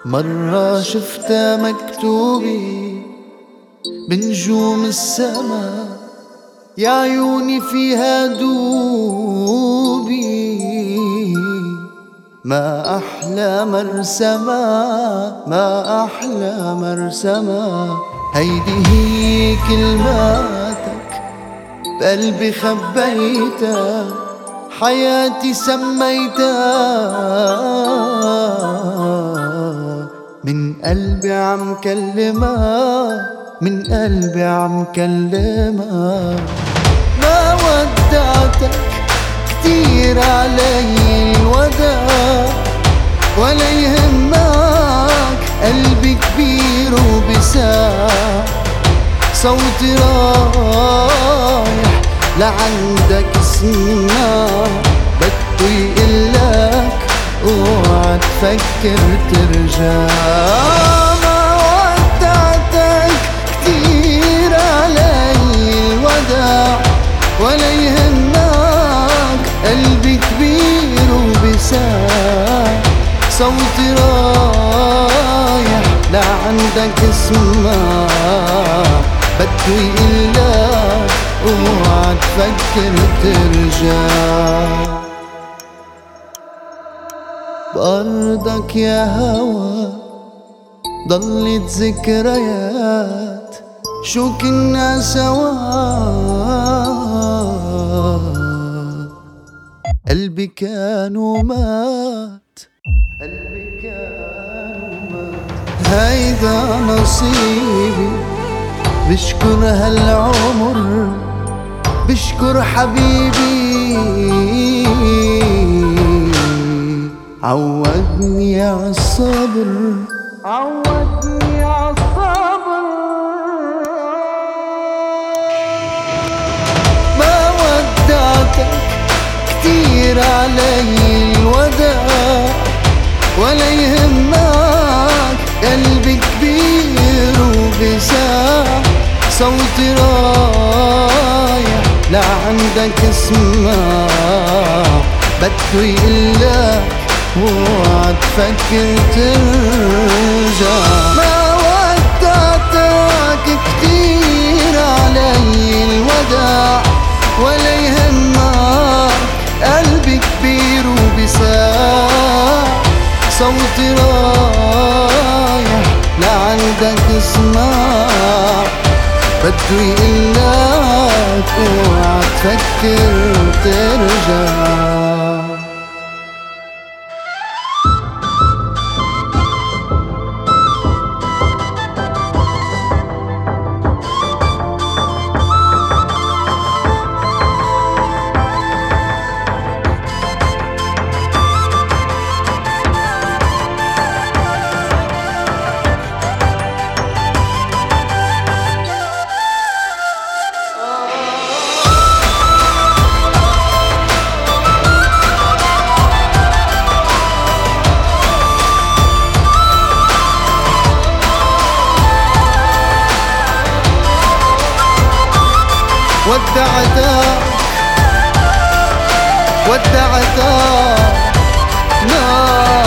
مرة شفتها مكتوبة بنجوم السما، يا عيوني فيها دوبي، ما أحلى مرسمة ما أحلى مرسمة. هيدي هي كلماتك بقلبي خبيتها، حياتي سميتها، من قلبي عم كلمها، من قلبي عم كلمها. ما ودعتك كتير علي الوداع، ولا يهمك قلبي كبير وبساع. صوتي رايح لعندك اسمع، بده يقلك اوعى تفكر ترجع. ما ودعتك كتير علي الوداع، ولا يهمك قلبي كبير وبساع. صوتي رايح لعندك اسمع، بده يقلك اوعى تفكر ترجع. بأرضك يا هوا ضلت ذكريات، شو كنا سوا. قلبي كان ومات، قلبي كان ومات. هيدا نصيبي، بشكر هالعمر، بشكر حبيبي، عودني عالصبر، عودني عالصبر. ما ودعتك كتير علي الوداع، ولا يهمك قلبي كبير وبساع. صوتي رايح لعندك اسمع، بده يقلك اوعى تفكر ترجع. ما ودعتك كتير علي الوداع، ولا يهمك قلبي كبير وبساع. صوتي رايح لعندك اسمع، بده يقلك اوعى تفكر ترجع. ودعتك ودعتك